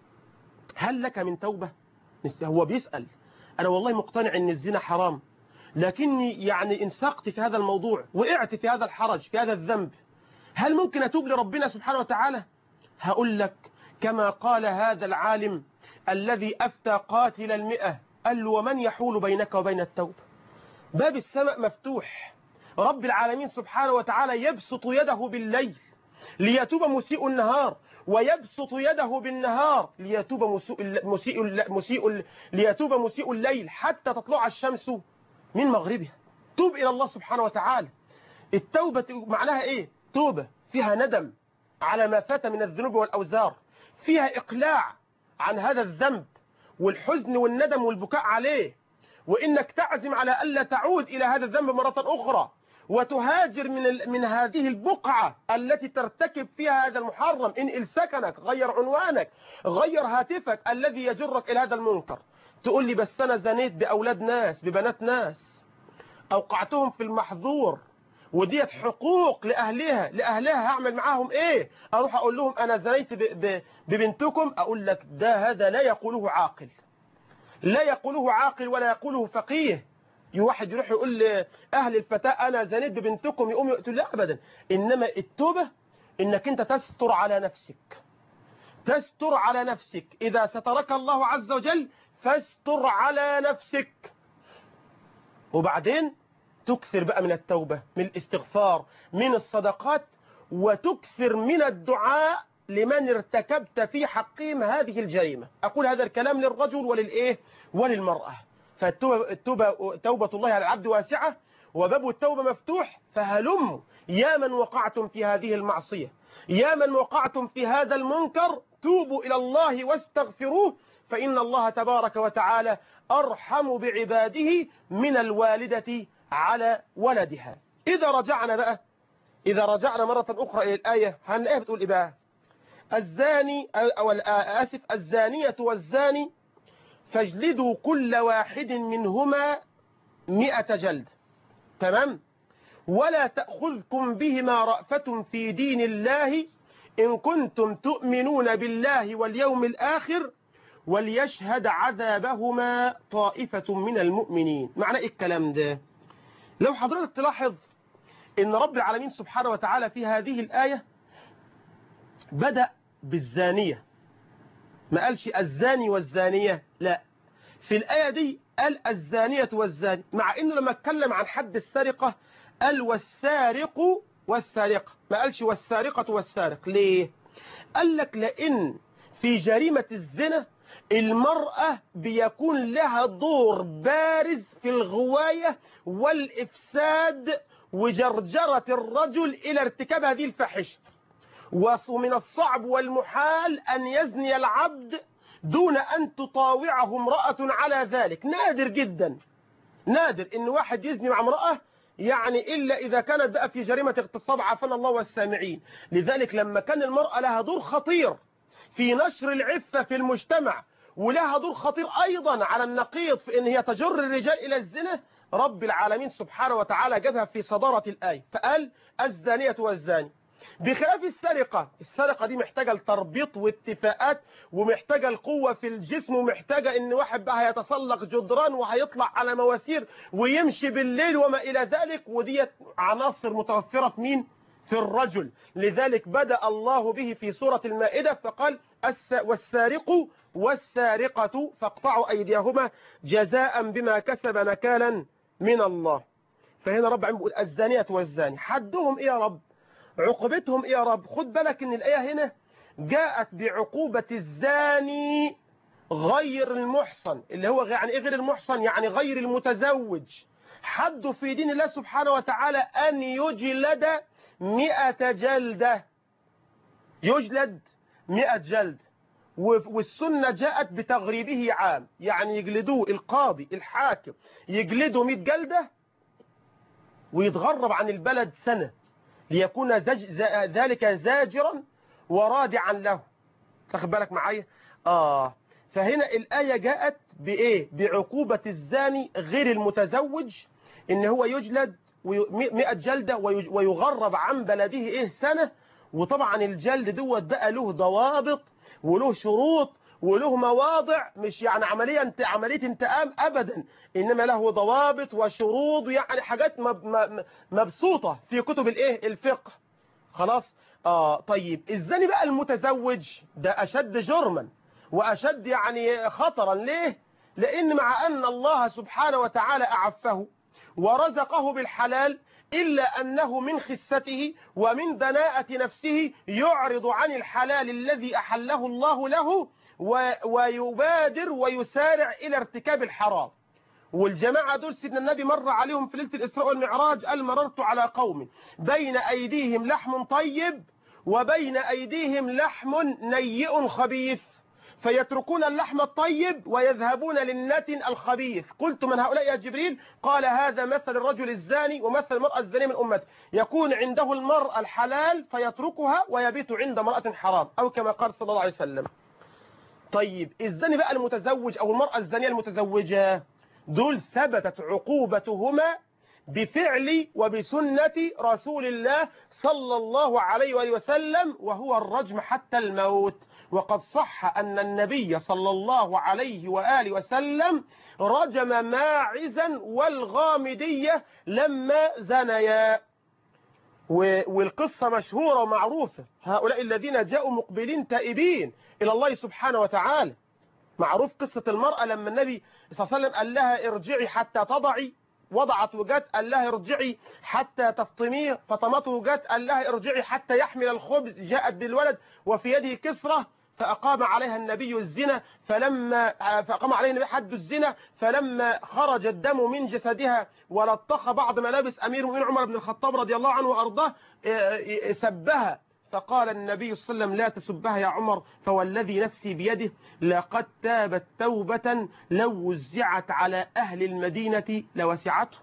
هل لك من توبة؟ هو بيسأل: أنا والله مقتنع أن الزنا حرام، لكني يعني انسقت في هذا الموضوع، وقعت في هذا الحرج، في هذا الذنب، هل ممكن أتوب لربنا سبحانه وتعالى؟ هقول لك كما قال هذا العالم الذي أفتى قاتل المئة، قال له: ومن يحول بينك وبين التوبة؟ باب السماء مفتوح، رب العالمين سبحانه وتعالى يبسط يده بالليل ليتوب مسيء النهار، ويبسط يده بالنهار ليتوب مسيء مسيء مسيء ليتوب مسيء الليل حتى تطلع الشمس من مغربها. توب إلى الله سبحانه وتعالى. التوبة معناها إيه؟ توبة فيها ندم على ما فات من الذنوب والأوزار، فيها إقلاع عن هذا الذنب والحزن والندم والبكاء عليه، وإنك تعزم على ألا تعود إلى هذا الذنب مرة أخرى، وتهاجر من من هذه البقعة التي ترتكب فيها هذا المحرم. انقل سكنك، غير عنوانك، غير هاتفك الذي يجرك إلى هذا المنكر. تقول لي: بس أنا زنيت بأولاد ناس، ببنات ناس، أوقعتهم في المحظور، وديت حقوق لأهلها لأهلها هعمل معاهم إيه؟ أروح أقول لهم أنا زنيت ببنتكم؟ أقول لك ده هذا لا يقوله عاقل، لا يقوله عاقل ولا يقوله فقيه. واحد يروح يقول لأهل الفتاة أنا زنيت ببنتكم، يقوم يقتل؟ لا أبدا. إنما التوبة إنك أنت تستر على نفسك، تستر على نفسك. إذا سترك الله عز وجل فاستر على نفسك، وبعدين تكثر بقى من التوبة، من الاستغفار، من الصدقات، وتكثر من الدعاء لمن ارتكبت في حقهم هذه الجريمة. أقول هذا الكلام للرجل وللإيه؟ وللمرأة. فالتوبة توبة الله على العبد واسعة، وباب التوبة مفتوح. فهلموا يا من وقعتم في هذه المعصية، يا من وقعتم في هذا المنكر، توبوا إلى الله واستغفروه، فإن الله تبارك وتعالى أرحم بعباده من الوالدة على ولدها. إذا رجعنا بقى إذا رجعنا مرة أخرى إلى الآية، هنلاقيها بتقول إيه بقى؟ الزاني أو آسف الزانية والزاني فاجلدوا كل واحد منهما مئة جلد. تمام؟ ولا تأخذكم بهما رأفة في دين الله إن كنتم تؤمنون بالله واليوم الآخر وليشهد عذابهما طائفة من المؤمنين. معنى إيه الكلام ده؟ لو حضرتك تلاحظ إن رب العالمين سبحانه وتعالى في هذه الآية بدأ بالزانية، ما قالش الزاني والزانية، لا، في الآية دي قال الزانية والزاني، مع إنه لما اتكلم عن حد السرقة قال والسارق والسارقة، ما قالش والسارقة والسارق. ليه؟ قال لك لأن في جريمة الزنا المرأة بيكون لها دور بارز في الغواية والإفساد وجرجرة الرجل إلى ارتكاب هذه الفاحشة. ومن الصعب والمحال أن يزني العبد دون أن تطاوعه امرأة على ذلك. نادر جدا، نادر إن واحد يزني مع امرأة، يعني إلا إذا كانت بقى في جريمة اغتصاب، عافانا الله والسامعين. لذلك لما كان المرأة لها دور خطير في نشر العفة في المجتمع، ولها دور خطير أيضا على النقيض في إن هي تجر الرجال إلى الزنا، رب العالمين سبحانه وتعالى جابها في صدارة الآية فقال الزانية والزاني. بخلاف السرقة، السرقة دي محتاجة التربيط واتفاقات، ومحتاجة القوة في الجسم، ومحتاجة ان واحد بقى هيتسلق جدران وهيطلع على مواسير ويمشي بالليل وما الى ذلك، ودي عناصر متوفرة في مين؟ في الرجل. لذلك بدأ الله به في سورة المائدة فقال والسارق والسارقة فاقطعوا أيديهما جزاء بما كسب نكالا من الله. فهنا رب عم بيقول الزانية والزاني، حدهم ايه يا رب؟ عقوبتهم ايه يا رب؟ خد بالك ان الآية هنا جاءت بعقوبة الزاني غير المحصن، اللي هو يعني ايه غير المحصن؟ يعني غير المتزوج، حد في دين الله سبحانه وتعالى أن يجلد مئة جلدة، يجلد مئة جلد. والسنة جاءت بتغريبه عام، يعني يجلدوه القاضي الحاكم يجلدوا مئة جلدة ويتغرب عن البلد سنة ليكون زج... ذلك زاجرا ورادعا له. تاخد بالك معايا؟ آه فهنا الآية جاءت بإيه؟ بعقوبة الزاني غير المتزوج، إن هو يجلد مئة جلدة ويغرب عن بلده إيه سنة. وطبعا الجلد دوت بقى له ضوابط وله شروط وله مواضع، مش يعني عملية عملية انتقام أبدا، إنما له ضوابط وشروط، يعني حاجات مبسوطة في كتب الإيه الفقه. خلاص. آه طيب الزاني بقى المتزوج ده أشد جرما وأشد يعني خطرا. ليه؟ لأن مع أن الله سبحانه وتعالى أعفه ورزقه بالحلال، إلا أنه من خسته ومن دناءة نفسه يعرض عن الحلال الذي أحله الله له ويبادر ويسارع إلى ارتكاب الحرام. والجماعة دول سيدنا النبي مر عليهم في ليلة الإسراء والمعراج، قال مررت على قوم بين أيديهم لحم طيب وبين أيديهم لحم نيء خبيث، فيتركون اللحم الطيب ويذهبون للنتن الخبيث. قلت من هؤلاء يا جبريل؟ قال هذا مثل الرجل الزاني ومثل المرأة الزانية من أمته، يكون عنده المرأة الحلال فيتركها ويبيت عند امرأة حرام، أو كما قال صلى الله عليه وسلم. طيب الزاني بقى المتزوج أو المرأة الزانية المتزوجة، دول ثبتت عقوبتهما بفعل وبسنة رسول الله صلى الله عليه وآله وسلم، وهو الرجم حتى الموت. وقد صح أن النبي صلى الله عليه وآله وسلم رجم ماعزا والغامدية لما زنيا. والقصة مشهورة ومعروفة، هؤلاء الذين جاءوا مقبلين تائبين إلى الله سبحانه وتعالى. معروف قصة المرأة لما النبي صلى الله عليه وسلم قال لها ارجعي حتى تضعي، وضعت وجت، قال لها ارجعي حتى تفطميه، فطمت وجت، قال لها ارجعي حتى يحمل الخبز، جاءت بالولد وفي يده كسرة، فأقام عليها النبي الزنا، فلما فأقام عليها النبي حد الزنا، فلما خرج الدم من جسدها ولطخ بعض ملابس أمير المؤمنين عمر بن الخطاب رضي الله عنه وأرضاه سبها، فقال النبي صلى الله عليه وسلم لا تسبها يا عمر، فوالذي نفسي بيده لقد تابت توبة لو وزعت على أهل المدينة لوسعته.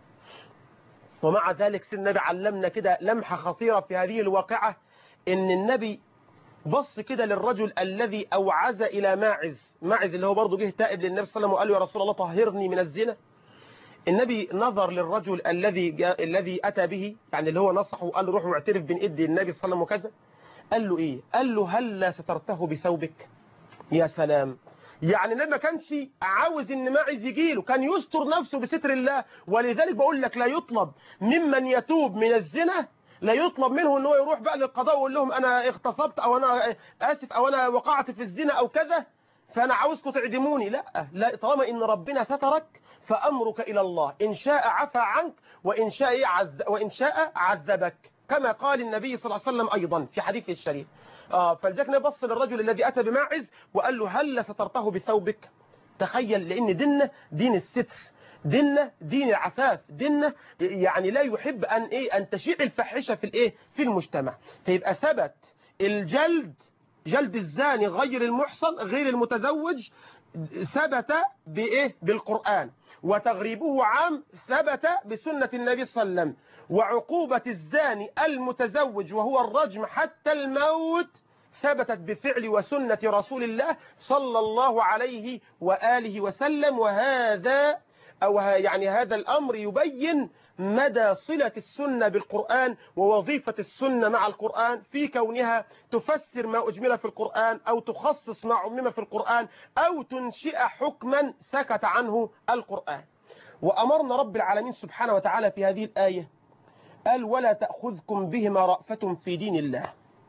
ومع ذلك سيدنا النبي علمنا كده لمحة خطيرة في هذه الواقعة، إن النبي بص كده للرجل الذي أوعز إلى ماعز، ماعز اللي هو برضه جه تائب للنبي صلى الله عليه وسلم وقال له يا رسول الله طهرني من الزنا. النبي نظر للرجل الذي جاء الذي أتى به، يعني اللي هو نصحه وقال له روح واعترف بين إيدي النبي صلى الله عليه وسلم وكذا. قال له إيه؟ قال له هل سترته بثوبك؟ يا سلام. يعني النبي ما كانش عاوز إن ماعز يجيله، كان يستر نفسه بستر الله. ولذلك بقول لك لا يطلب ممن يتوب من الزنا، لا يطلب منه ان هو يروح بقى للقضاء ويقول لهم انا اغتصبت او انا اسف او انا وقعت في الزنا او كذا فانا عاوزكم تعدموني. لا لا، طالما ان ربنا سترك فامرك الى الله، ان شاء عفى عنك وان شاء عز وان شاء عذبك، كما قال النبي صلى الله عليه وسلم ايضا في حديث الشريف. اه فلذلك نبص للرجل الذي اتى بماعز وقال له هل سترته بثوبك؟ تخيل، لان ديننا دين الستر، ديننا دين العفاف، ديننا يعني لا يحب ان ايه ان تشيع الفاحشه في الايه في المجتمع. فيبقى ثبت الجلد، جلد الزاني غير المحصن غير المتزوج ثبت بايه بالقرآن، وتغريبه عام ثبت بسنة النبي صلى الله عليه وسلم، وعقوبة الزاني المتزوج وهو الرجم حتى الموت ثبتت بفعل وسنة رسول الله صلى الله عليه وآله وسلم. وهذا أو يعني هذا الأمر يبين مدى صلة السنة بالقرآن ووظيفة السنة مع القرآن في كونها تفسر ما أجمل في القرآن أو تخصص ما عمم في القرآن أو تنشئ حكما سكت عنه القرآن. وأمرنا رب العالمين سبحانه وتعالى في هذه الآية قال ولا تأخذكم بهما رأفة في دين الله.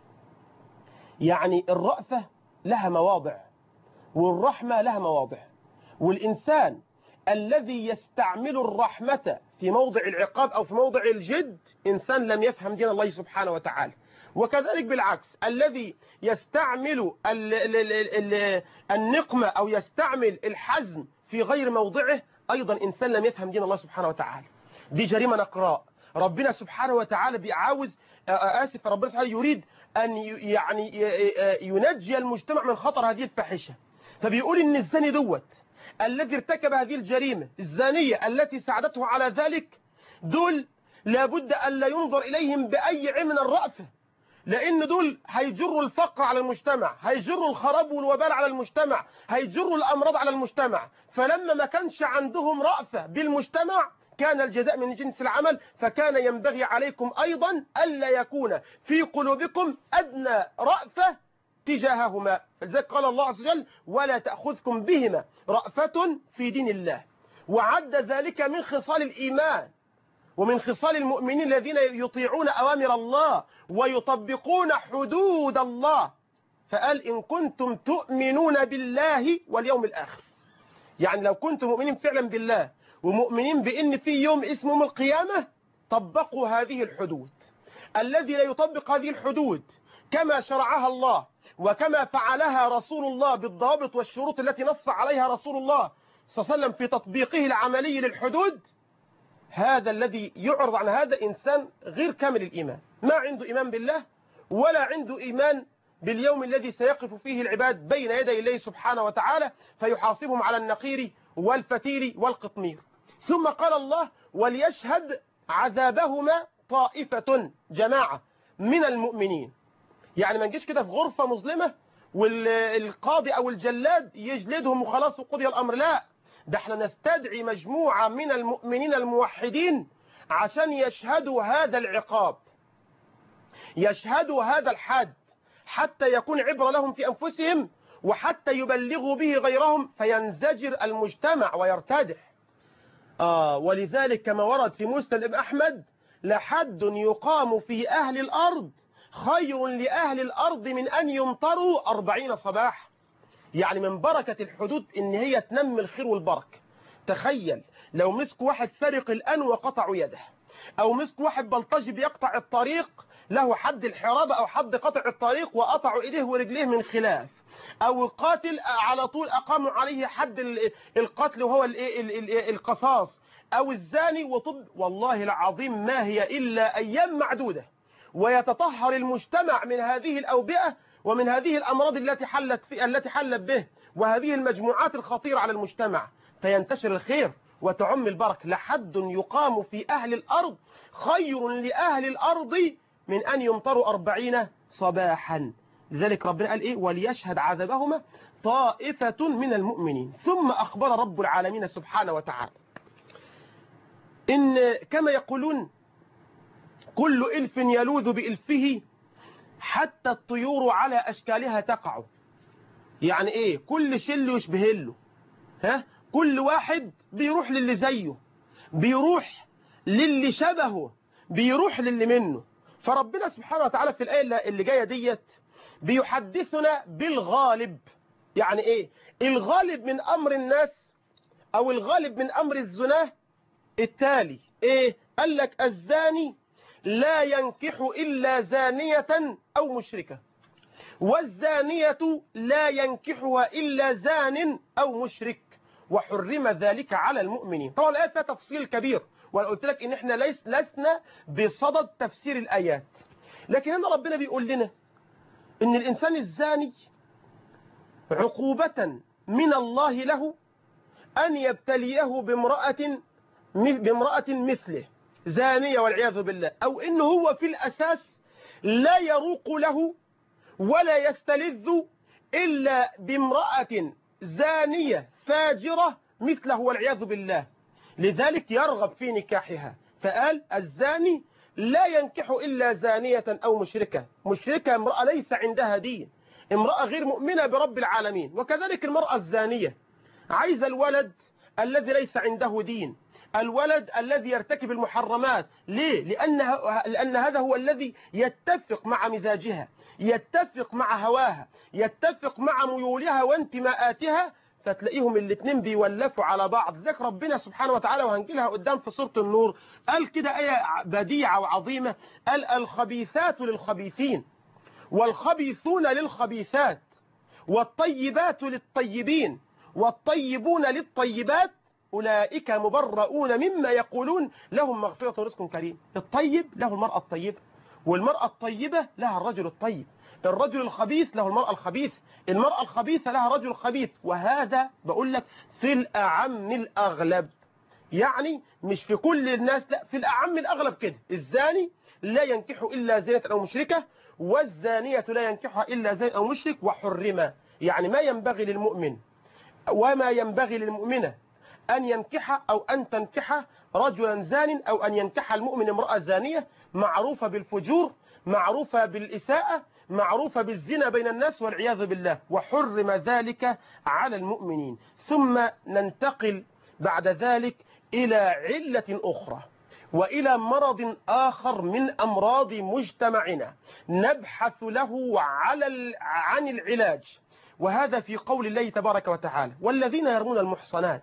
يعني الرأفة لها مواضع والرحمة لها مواضع، والإنسان الذي يستعمل الرحمة في موضع العقاب أو في موضع الجد إنسان لم يفهم دين الله سبحانه وتعالى. وكذلك بالعكس الذي يستعمل ال ال ال ال النقمة أو يستعمل الحزم في غير موضعه أيضا إنسان لم يفهم دين الله سبحانه وتعالى. دي جريمة نقراء. ربنا سبحانه وتعالى بيعاوز آسف ربنا سبحانه يريد أن يعني ينجي المجتمع من خطر هذه الفاحشة، فبيقول إن الزاني دوت الذي ارتكب هذه الجريمة، الزانية التي ساعدته على ذلك، دول لابد أن لا ينظر إليهم بأي عين من الرأفة، لأن دول هيجروا الفقر على المجتمع، هيجروا الخراب والوبال على المجتمع، هيجروا الأمراض على المجتمع. فلما ما كانش عندهم رأفة بالمجتمع كان الجزاء من جنس العمل. فكان ينبغي عليكم أيضا ألا يكون في قلوبكم أدنى رأفة تجاههما. فلذلك قال الله عز وجل ولا تأخذكم بهما رأفة في دين الله، وعد ذلك من خصال الإيمان ومن خصال المؤمنين الذين يطيعون أوامر الله ويطبقون حدود الله. فقال إن كنتم تؤمنون بالله واليوم الآخر، يعني لو كنتم مؤمنين فعلا بالله ومؤمنين بأن في يوم اسمه يوم القيامة طبقوا هذه الحدود. الذي لا يطبق هذه الحدود كما شرعها الله وكما فعلها رسول الله بالضوابط والشروط التي نص عليها رسول الله صلى الله عليه وسلم في تطبيقه العملي للحدود، هذا الذي يعرض عن هذا إنسان غير كامل الإيمان، ما عنده إيمان بالله ولا عنده إيمان باليوم الذي سيقف فيه العباد بين يدي الله سبحانه وتعالى فيحاسبهم على النقير والفتيل والقطمير. ثم قال الله وليشهد عذابهما طائفة جماعة من المؤمنين. يعني ما نجيش كده في غرفة مظلمة والقاضي أو الجلاد يجلدهم وخلاص وقضي الأمر، لا، ده احنا نستدعي مجموعة من المؤمنين الموحدين عشان يشهدوا هذا العقاب، يشهدوا هذا الحد حتى يكون عبرة لهم في أنفسهم وحتى يبلغوا به غيرهم فينزجر المجتمع ويرتدع. آه ولذلك كما ورد في مسند أحمد لحد يقام في أهل الأرض خير لأهل الأرض من أن يمطروا أربعين صباح. يعني من بركة الحدود إن هي تنمي الخير والبركة. تخيل لو مسكوا واحد سرق الآن وقطعوا يده، أو مسكوا واحد بلطجي بيقطع الطريق له حد الحرابة أو حد قطع الطريق وقطعوا إيديه ورجليه من خلاف، أو القاتل على طول أقاموا عليه حد القتل وهو القصاص، أو الزاني وطب، والله العظيم ما هي إلا أيام معدودة ويتطهر المجتمع من هذه الأوبئة ومن هذه الأمراض التي حلت في التي حلت به وهذه المجموعات الخطيرة على المجتمع، فينتشر الخير وتعم البركة. لحد يقام في أهل الأرض خير لأهل الأرض من أن يمطروا أربعين صباحا. لذلك ربنا قال إيه وليشهد عذابهما طائفة من المؤمنين. ثم أخبر رب العالمين سبحانه وتعالى إن كما يقولون كل إلف يلوذ بإلفه حتى الطيور على أشكالها تقع. يعني إيه؟ كل شل يشبه له، ها؟ كل واحد بيروح للي زيه، بيروح للي شبهه، بيروح للي منه. فربنا سبحانه وتعالى في الآية اللي جاية ديت بيحدثنا بالغالب. يعني إيه؟ الغالب من أمر الناس أو الغالب من أمر الزنا التالي إيه؟ قال لك الزاني لا ينكح إلا زانية أو مشركة، والزانية لا ينكحها إلا زان أو مشرك، وحرم ذلك على المؤمنين. طبعا الآية فيها تفصيل كبير، وأنا قلت لك إن إحنا ليس لسنا بصدد تفسير الآيات، لكن هنا ربنا بيقول لنا إن الإنسان الزاني عقوبة من الله له أن يبتليه بامرأة بامرأة مثله زانية والعياذ بالله، أو إنه هو في الأساس لا يروق له ولا يستلذ إلا بامرأة زانية فاجرة مثله والعياذ بالله، لذلك يرغب في نكاحها. فقال الزاني لا ينكح إلا زانية أو مشركة. مشركة امرأة ليس عندها دين، امرأة غير مؤمنة برب العالمين. وكذلك المرأة الزانية عايزة الولد الذي ليس عنده دين، الولد الذي يرتكب المحرمات. ليه؟ لأنها لأن هذا هو الذي يتفق مع مزاجها، يتفق مع هواها، يتفق مع ميولها وانتماءاتها، فتلاقيهم الاثنين بيولفوا على بعض. ذلك ربنا سبحانه وتعالى وهنجيلها قدام في سورة النور قال كده آية بديعة وعظيمة، قال الخبيثات للخبيثين والخبيثون للخبيثات والطيبات للطيبين والطيبون للطيبات أولئك مبرؤون مما يقولون لهم مغفرة ورزق كريم. الطيب له المرأة الطيبة، والمرأة الطيبة لها الرجل الطيب، الرجل الخبيث له المرأة الخبيثة، المرأة الخبيثة لها رجل خبيث. وهذا بقول لك في الأعم الأغلب، يعني مش في كل الناس، لا في الأعم الأغلب كده. الزاني لا ينكح إلا زانية أو مشركة، والزانية لا ينكحها إلا زان أو مشرك. وحرم، يعني ما ينبغي للمؤمن وما ينبغي للمؤمنة أن ينكح أو أن تنكح رجلا زان، أو أن ينكح المؤمن امرأة زانية معروفة بالفجور، معروفة بالإساءة، معروفة بالزنا بين الناس والعياذ بالله. وحرم ذلك على المؤمنين. ثم ننتقل بعد ذلك إلى علة أخرى وإلى مرض آخر من أمراض مجتمعنا نبحث له على عن العلاج، وهذا في قول الله تبارك وتعالى: والذين يرمون المحصنات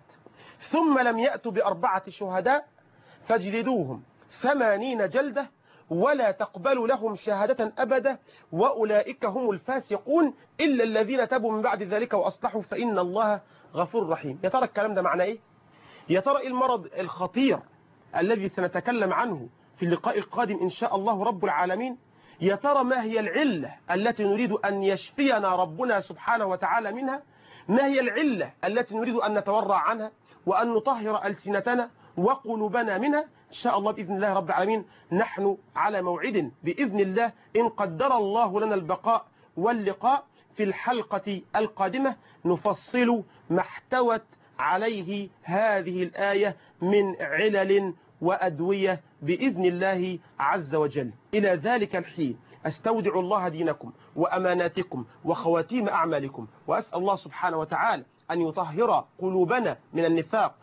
ثم لم يأتوا بأربعة شهداء فاجلدوهم ثمانين جلدة ولا تقبلوا لهم شهادة أبدا وأولئك هم الفاسقون إلا الذين تابوا من بعد ذلك وأصلحوا فإن الله غفور رحيم. يا ترى الكلام ده معناه إيه؟ يا ترى المرض الخطير الذي سنتكلم عنه في اللقاء القادم إن شاء الله رب العالمين؟ يا ترى ما هي العلة التي نريد أن يشفينا ربنا سبحانه وتعالى منها؟ ما هي العلة التي نريد أن نتورع عنها وأن نطهر ألسنتنا وقلوبنا منها؟ إن شاء الله بإذن الله رب العالمين نحن على موعد بإذن الله إن قدر الله لنا البقاء واللقاء. في الحلقة القادمة نفصل ما احتوت عليه هذه الآية من علل وأدوية بإذن الله عز وجل. إلى ذلك الحين أستودع الله دينكم وأماناتكم وخواتيم أعمالكم، وأسأل الله سبحانه وتعالى أن يطهر قلوبنا من النفاق،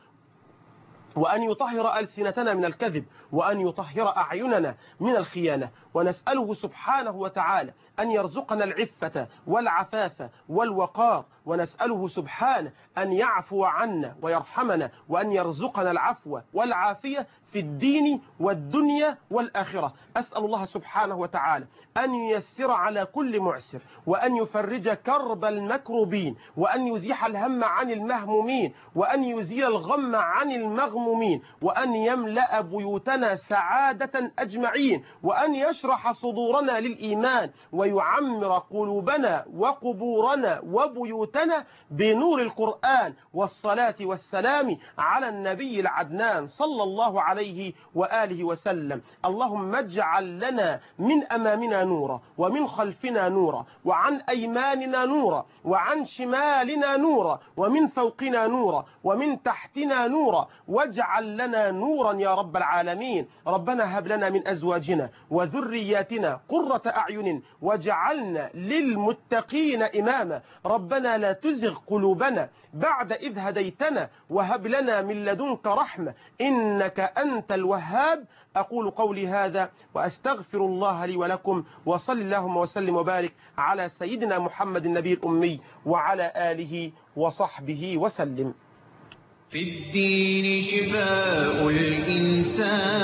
وأن يطهر ألسنتنا من الكذب، وأن يطهر أعيننا من الخيانة. ونسأله سبحانه وتعالى أن يرزقنا العفة والعفاف والوقار، ونسأله سبحانه أن يعفو عنا ويرحمنا، وأن يرزقنا العفو والعافية في الدين والدنيا والآخرة. أسأل الله سبحانه وتعالى أن ييسر على كل معسر، وأن يفرج كرب المكروبين، وأن يزيح الهم عن المهمومين، وأن يزيل الغم عن المغمومين، وأن يملأ بيوتنا سعادة أجمعين، وأن يشرح صدورنا للإيمان، ويعمر قلوبنا وقبورنا وبيوتنا بنور القرآن والصلاة والسلام على النبي العدنان صلى الله عليه وآله وسلم. اللهم اجعل لنا من أمامنا نورا، ومن خلفنا نورا، وعن أيماننا نورا، وعن شمالنا نورا، ومن فوقنا نورا، ومن تحتنا نورا، واجعل لنا نورا يا رب العالمين. ربنا هب لنا من أزواجنا وذرياتنا قرة أعين واجعلنا للمتقين إماما. ربنا لا تزغ قلوبنا بعد إذ هديتنا وهب لنا من لدنك رحمة إنك أنت الوهاب. أقول قولي هذا وأستغفر الله لي ولكم، وصل اللهم وسلم وبارك على سيدنا محمد النبي الأمي وعلى آله وصحبه وسلم. في الدين شفاء الإنسان